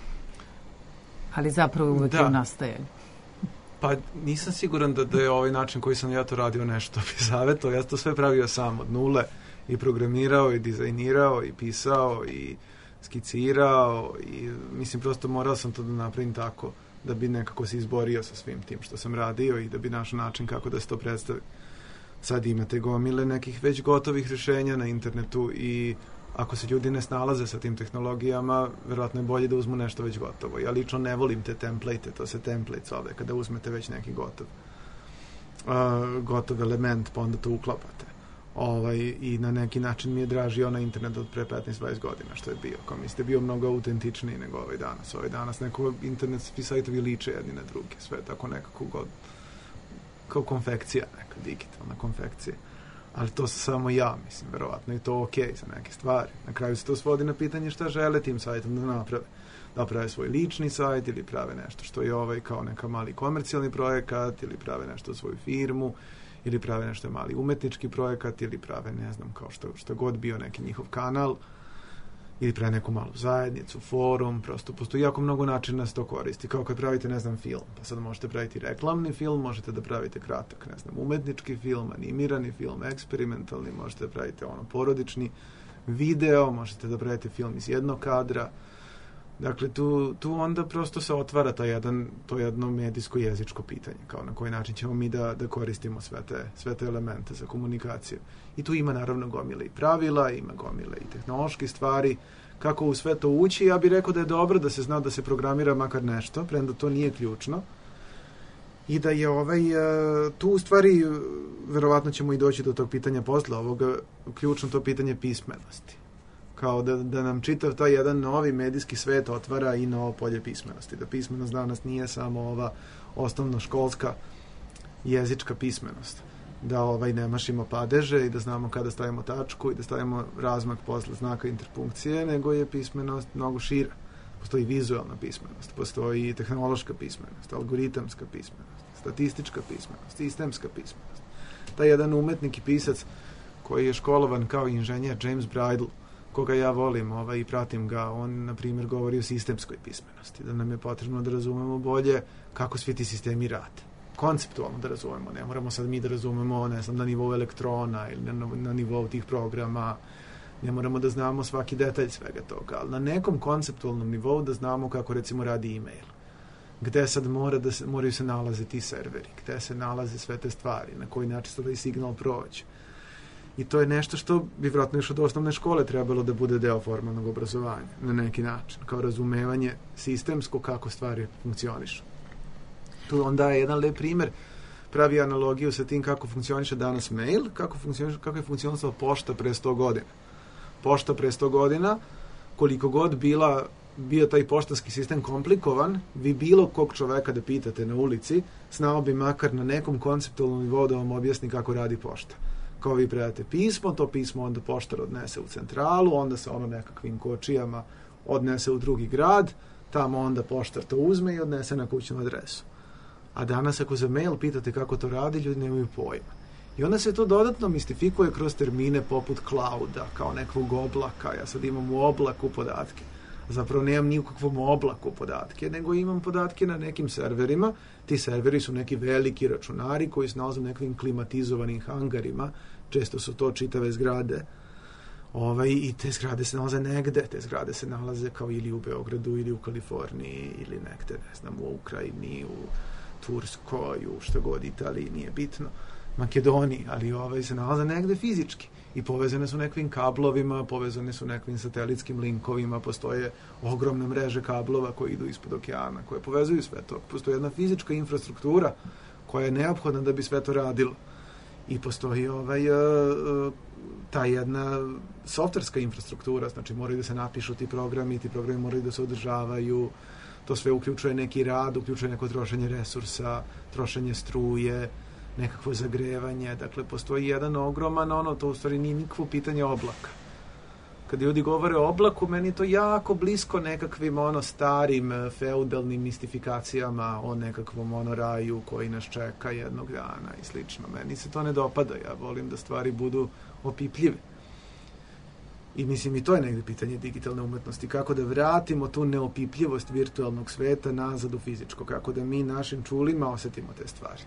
[SPEAKER 4] Ali zapravo uvek da. je u nastajanju.
[SPEAKER 5] Pa nisam siguran da, da je ovaj način koji sam ja to radio nešto bi savjetovao. Ja sam to sve pravio sam od nule i programirao i dizajnirao i pisao i skicirao i mislim prosto morao sam to da napravim tako da bi nekako se izborio sa svim tim što sam radio i da bi našao način kako da se to predstavi. Sad imate gomile nekih već gotovih rješenja na internetu i ako se ljudi ne snalaze sa tim tehnologijama, verovatno je bolje da uzmu nešto već gotovo. Ja lično ne volim te template, to se template zove, kada uzmete već neki gotov, uh, gotov element pa onda to uklapate. Ovaj, i na neki način mi je draži onaj internet od pre petnaest dvadeset godina što je bio. Kao mislite, bio mnogo autentičniji nego ovaj danas. Ovaj danas neko internetski sajtovi liče jedni na druge. Sve tako nekako god, kao konfekcija, neka digitalna konfekcija. Ali to se samo ja, mislim, verovatno i to okej za neke stvari. Na kraju se to svodi na pitanje šta žele tim sajtom da naprave. Da prave svoj lični sajt ili prave nešto što je ovaj kao neka mali komercijalni projekat ili prave nešto svoju firmu ili prave nešto mali umetnički projekat, ili prave, ne znam, kao što, što god bio neki njihov kanal, ili prave neku malu zajednicu, forum, prosto postoji jako mnogo načina da se to koristi. Kao kad pravite, ne znam, film, pa sad možete praviti reklamni film, možete da pravite kratak, ne znam, umetnički film, animirani film, eksperimentalni, možete da pravite ono, porodični video, možete da pravite film iz jednog kadra. Dakle, tu, tu onda prosto se otvara ta jedan, to jedno medijsko-jezičko pitanje, kao na koji način ćemo mi da, da koristimo sve te, sve te elemente za komunikaciju. I tu ima naravno gomile i pravila, ima gomile i tehnološke stvari. Kako u sve to ući, ja bih rekao da je dobro da se zna da se programira makar nešto, premda to nije ključno. I da je ovaj, tu u stvari, verovatno ćemo i doći do tog pitanja posle ovoga, ključno to pitanje pismenosti. Kao da, da nam čitav taj jedan novi medijski svet otvara i novo polje pismenosti. Da pismenost danas nije samo ova osnovno školska jezička pismenost. Da ovaj ne mašimo padeže i da znamo kada stavimo tačku i da stavimo razmak posle znaka interpunkcije, nego je pismenost mnogo šira. Postoji vizualna pismenost, postoji tehnološka pismenost, algoritamska pismenost, statistička pismenost, sistemska pismenost. Taj jedan umetnik i pisac koji je školovan kao inženjer, James Bridle, koga ja volim ovaj, i pratim ga, on, na primjer, govori o sistemskoj pismenosti, da nam je potrebno da razumemo bolje kako svi ti sistemi rade. Konceptualno da razumemo, ne moramo sad mi da razumemo, ne znam, na nivou elektrona ili na, na nivou tih programa, ne moramo da znamo svaki detalj svega toga, ali na nekom konceptualnom nivou da znamo kako, recimo, radi e-mail. Gde sad mora da se, moraju se nalaze ti serveri, gde se nalaze sve te stvari, na koji način se taj signal prođe. I to je nešto što bi vjerojatno još od osnovne škole trebalo da bude deo formalnog obrazovanja na neki način, kao razumevanje sistemsko kako stvari funkcionišu. Tu onda je jedan lep primjer, pravi analogiju sa tim kako funkcioniše danas mail, kako, funkcioniše, kako je funkcionisala pošta pre sto godina. Pošta pre sto godina, koliko god bila, bio taj poštanski sistem komplikovan, vi bilo kog čoveka da pitate na ulici, znao bi makar na nekom konceptualnom nivou da vam objasni kako radi pošta. Kao vi predate pismo, to pismo onda poštar odnese u centralu, onda se ono nekakvim kočijama odnese u drugi grad, tamo onda poštar to uzme i odnese na kućnu adresu. A danas ako za mail pitate kako to radi, ljudi nemaju pojma. I onda se to dodatno mistifikuje kroz termine poput clouda, kao nekog oblaka. Ja sad imam u oblaku podatke. Zapravo nemam ni u kakvom oblaku podatke, nego imam podatke na nekim serverima. Ti serveri su neki veliki računari koji se nalaze u nekim klimatizovanim hangarima. Često su to čitave zgrade. Ovaj, I te zgrade se nalaze negde. Te zgrade se nalaze kao ili u Beogradu, ili u Kaliforniji, ili negde, ne znam, u Ukrajini, u Turskoj, u što god Italiji, nije bitno. Makedoniji, ali ovaj se nalaze negde fizički i povezane su nekvim kablovima, povezane su nekvim satelitskim linkovima, postoje ogromne mreže kablova koji idu ispod okeana, koje povezuju sve to. Postoji jedna fizička infrastruktura koja je neophodna da bi sve to radilo. I postoji ovaj, ta jedna softverska infrastruktura, znači moraju da se napišu ti programi, ti programi moraju da se održavaju, to sve uključuje neki rad, uključuje neko trošenje resursa, trošenje struje, nekakvo zagrevanje, dakle postoji jedan ogroman, ono, to u stvari nije nikakvo pitanje oblaka. Kad ljudi govore o oblaku, meni je to jako blisko nekakvim ono starim feudalnim mistifikacijama o nekakvom ono raju koji nas čeka jednog dana i slično. Meni se to ne dopada, ja volim da stvari budu opipljive. I mislim i to je negdje pitanje digitalne umetnosti, kako da vratimo tu neopipljivost virtualnog sveta nazad u fizičko, kako da mi našim čulima osetimo te stvari.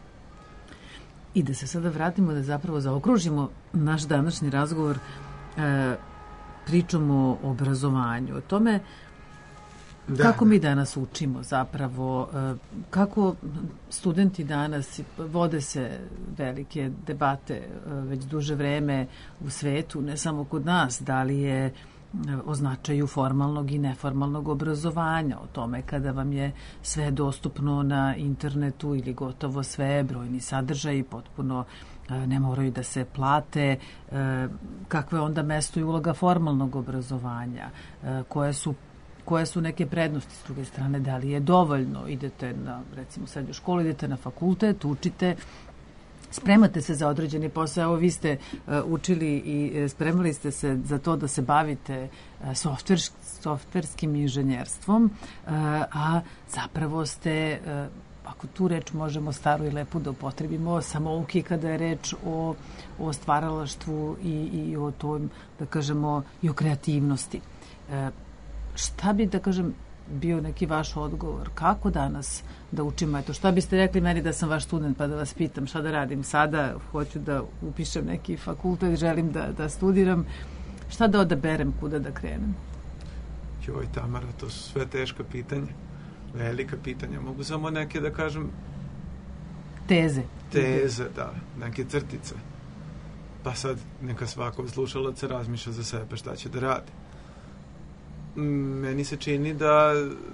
[SPEAKER 4] I da se sada vratimo, da zapravo zaokružimo naš današnji razgovor e, pričom o obrazovanju, o tome da, kako mi danas učimo zapravo, e, kako studenti danas, vode se velike debate e, već duže vreme u svetu, ne samo kod nas, da li je o značaju formalnog i neformalnog obrazovanja, o tome kada vam je sve dostupno na internetu ili gotovo sve, brojni sadržaji potpuno ne moraju da se plate, kakva je onda mesto i uloga formalnog obrazovanja, koje su koje su neke prednosti s druge strane, da li je dovoljno, idete na, recimo, srednju školu, idete na fakultet, učite, spremate se za određeni posao. Evo, vi ste uh, učili i uh, spremali ste se za to da se bavite uh, softver, softverskim inženjerstvom, uh, a zapravo ste, uh, ako tu reč možemo staru i lepu da upotrebimo, samouki kada je reč o, o stvaralaštvu i, i o tom, da kažemo, i o kreativnosti. Uh, šta bi, da kažem, bio neki vaš odgovor? Kako danas da učimo? Eto, šta biste rekli meni da sam vaš student, pa da vas pitam šta da radim sada, hoću da upišem neki fakultet, želim da, da studiram, šta da odaberem, kuda da krenem?
[SPEAKER 5] Joj, Tamara, to su sve teška pitanja, velika pitanja. Mogu samo neke da kažem...
[SPEAKER 4] Teze.
[SPEAKER 5] Teze, da, neke crtice. Pa sad neka svako od slušalaca razmišlja za sebe šta će da radi. Meni se čini da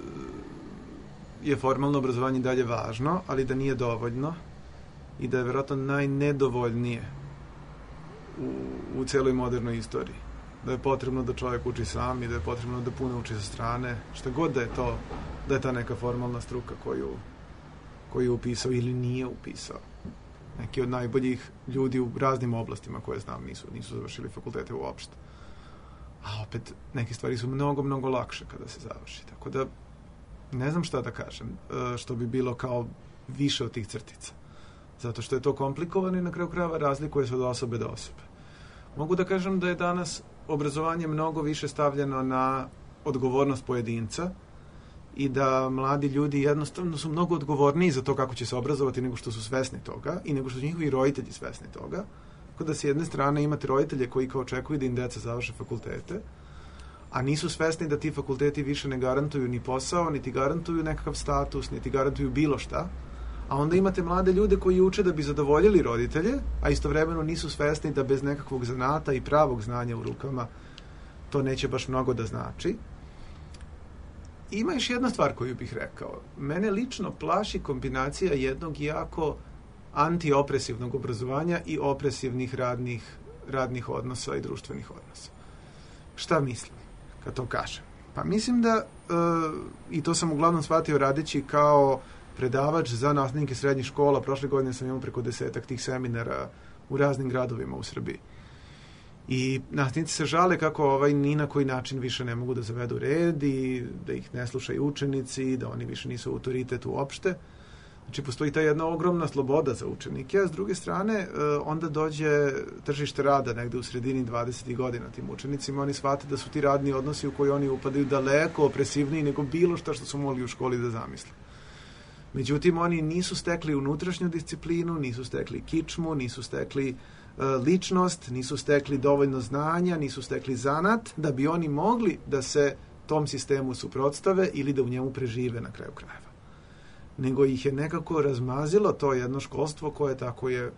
[SPEAKER 5] je formalno obrazovanje dalje važno, ali da nije dovoljno i da je vjerojatno najnedovoljnije u, u celoj modernoj istoriji. Da je potrebno da čovjek uči sam i da je potrebno da puno uči sa strane, šta god da je to, da je ta neka formalna struka koju, koju je upisao ili nije upisao. Neki od najboljih ljudi u raznim oblastima koje znam nisu, nisu završili fakultete uopšte. A opet, neke stvari su mnogo, mnogo lakše kada se završi. Tako da, ne znam šta da kažem, što bi bilo kao više od tih crtica. Zato što je to komplikovano i na kraju krajeva razlikuje se od osobe do osobe. Mogu da kažem da je danas obrazovanje mnogo više stavljeno na odgovornost pojedinca i da mladi ljudi jednostavno su mnogo odgovorniji za to kako će se obrazovati nego što su svesni toga i nego što su njihovi roditelji svesni toga. Tako da s jedne strane imate roditelje koji kao očekuju da im deca završe fakultete, a nisu svesni da ti fakulteti više ne garantuju ni posao, niti garantuju nekakav status, niti garantuju bilo šta, A onda imate mlade ljude koji uče da bi zadovoljili roditelje, a istovremeno nisu svesni da bez nekakvog zanata i pravog znanja u rukama to neće baš mnogo da znači. Ima još jedna stvar koju bih rekao. Mene lično plaši kombinacija jednog jako antiopresivnog obrazovanja i opresivnih radnih, radnih odnosa i društvenih odnosa. Šta mislim kad to kažem? Pa mislim da, e, i to sam uglavnom shvatio radeći kao predavač za nastavnike srednjih škola. Prošle godine sam imao preko desetak tih seminara u raznim gradovima u Srbiji. I nastavnici se žale kako ovaj ni na koji način više ne mogu da zavedu red i da ih ne slušaju učenici, da oni više nisu autoritet uopšte. Znači, postoji ta jedna ogromna sloboda za učenike, a s druge strane onda dođe tržište rada negde u sredini dvadesetih godina tim učenicima. Oni shvate da su ti radni odnosi u koji oni upadaju daleko opresivniji nego bilo šta što su mogli u školi da zamisle. Međutim, oni nisu stekli unutrašnju disciplinu, nisu stekli kičmu, nisu stekli uh, ličnost, nisu stekli dovoljno znanja, nisu stekli zanat da bi oni mogli da se tom sistemu suprotstave ili da u njemu prežive na kraju krajeva. Nego ih je nekako razmazilo to jedno školstvo koje tako je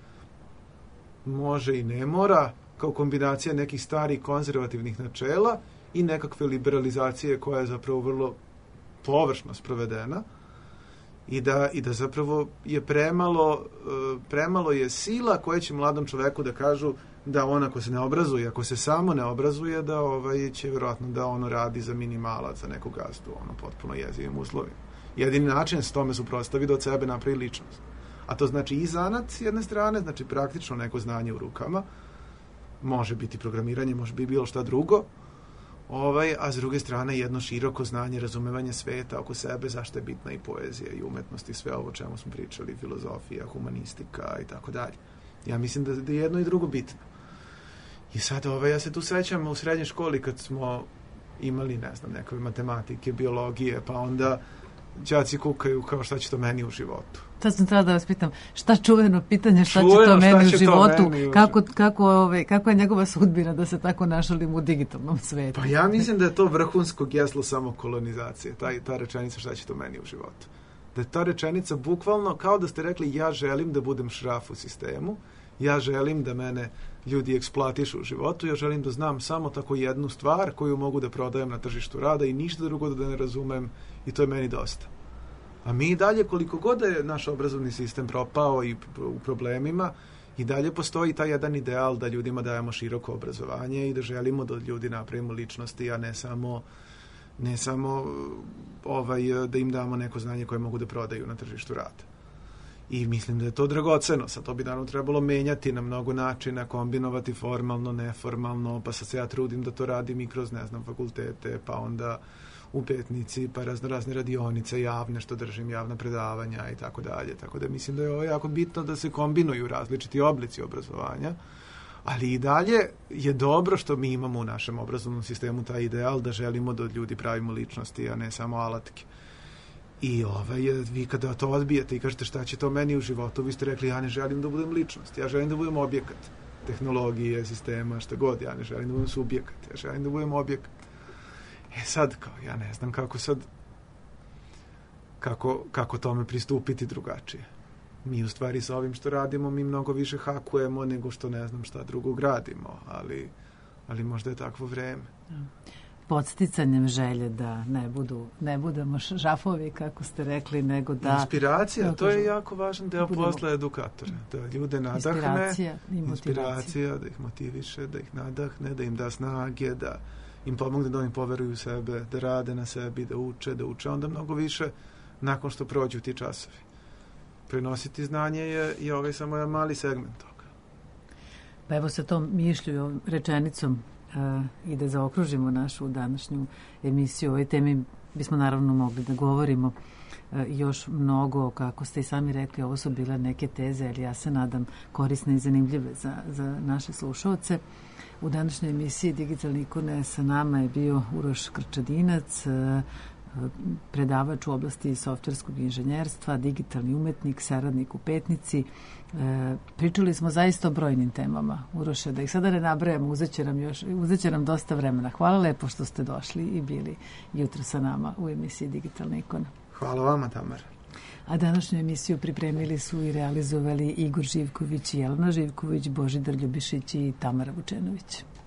[SPEAKER 5] može i ne mora, kao kombinacija nekih starih konzervativnih načela i nekakve liberalizacije koja je zapravo vrlo površno sprovedena. I da, i da zapravo je premalo, premalo je sila koja će mladom čoveku da kažu da on ako se ne obrazuje, ako se samo ne obrazuje, da ovaj, će vjerojatno da ono radi za minimalac, za neku gazdu, ono potpuno jezivim uslovima. Jedini način se tome suprotstavi da od sebe napravi ličnost. A to znači i zanat s jedne strane, znači praktično neko znanje u rukama, može biti programiranje, može biti bilo šta drugo, Ovaj, a s druge strane jedno široko znanje, razumevanje sveta oko sebe, zašto je bitna i poezija i umetnost i sve ovo o čemu smo pričali, filozofija, humanistika i tako dalje. Ja mislim da, da je jedno i drugo bitno. I sad, ovaj, ja se tu sećam u srednjoj školi kad smo imali, ne znam, nekove matematike, biologije, pa onda đaci kukaju kao šta će to meni u životu.
[SPEAKER 4] Sad sam trebala da vas pitam, šta čuveno pitanje, šta čuveno, će to meni u životu, meni kako, kako, ove, kako je njegova sudbina da se tako našalim u digitalnom svetu?
[SPEAKER 5] Pa ja mislim da je to vrhunsko geslo samo kolonizacije, ta, ta rečenica šta će to meni u životu. Da je ta rečenica bukvalno kao da ste rekli ja želim da budem šraf u sistemu, ja želim da mene ljudi eksploatišu u životu, ja želim da znam samo tako jednu stvar koju mogu da prodajem na tržištu rada i ništa drugo da ne razumem i to je meni dosta. A mi dalje, koliko god je naš obrazovni sistem propao i u problemima, i dalje postoji taj jedan ideal da ljudima dajemo široko obrazovanje i da želimo da od ljudi napravimo ličnosti, a ne samo, ne samo ovaj, da im damo neko znanje koje mogu da prodaju na tržištu rada. I mislim da je to dragoceno. Sad to bi naravno trebalo menjati na mnogo načina, kombinovati formalno, neformalno, pa sad se ja trudim da to radim i kroz, ne znam, fakultete, pa onda u Petnici, pa razno razne radionice javne, što držim javna predavanja i tako dalje. Tako da mislim da je ovo jako bitno da se kombinuju različiti oblici obrazovanja, ali i dalje je dobro što mi imamo u našem obrazovnom sistemu taj ideal da želimo da od ljudi pravimo ličnosti, a ne samo alatke. I ovaj, vi kada to odbijete i kažete šta će to meni u životu, vi ste rekli ja ne želim da budem ličnost, ja želim da budem objekat tehnologije, sistema, šta god, ja ne želim da budem subjekat, ja želim da budem objekat. E sad, kao, ja ne znam kako sad, kako, kako tome pristupiti drugačije. Mi u stvari sa ovim što radimo, mi mnogo više hakujemo nego što ne znam šta drugo gradimo, ali, ali možda je takvo vreme.
[SPEAKER 4] Podsticanjem želje da ne budu, ne budemo žafovi, kako ste rekli, nego da...
[SPEAKER 5] Inspiracija, to je jako važan deo budemo, posla edukatora. Da ljude nadahne,
[SPEAKER 4] inspiracija, i
[SPEAKER 5] inspiracija, da ih motiviše, da ih nadahne, da im da snage, da im pomogne da oni poveruju u sebe, da rade na sebi, da uče, da uče onda mnogo više nakon što prođu ti časovi. Prenositi znanje je, je ovaj samo jedan mali segment toga.
[SPEAKER 4] Pa evo sa tom mišlju, rečenicom Uh, i da zaokružimo našu današnju emisiju o ovoj temi bismo naravno mogli da govorimo uh, još mnogo, kako ste i sami rekli, ovo su bile neke teze, ali ja se nadam korisne i zanimljive za, za naše slušaoce. U današnjoj emisiji Digitalne ikone sa nama je bio Uroš Krčadinac, uh, predavač u oblasti softverskog inženjerstva, digitalni umetnik, saradnik u Petnici. E, pričali smo zaista o brojnim temama. Uroše, da ih sada ne nabrajamo, uzet će nam, još, uzet će nam dosta vremena. Hvala lepo što ste došli i bili jutro sa nama u emisiji Digitalne ikone.
[SPEAKER 5] Hvala vama, Tamara.
[SPEAKER 4] A današnju emisiju pripremili su i realizovali Igor Živković i Jelena Živković, Božidar Ljubišić i Tamara Vučenović.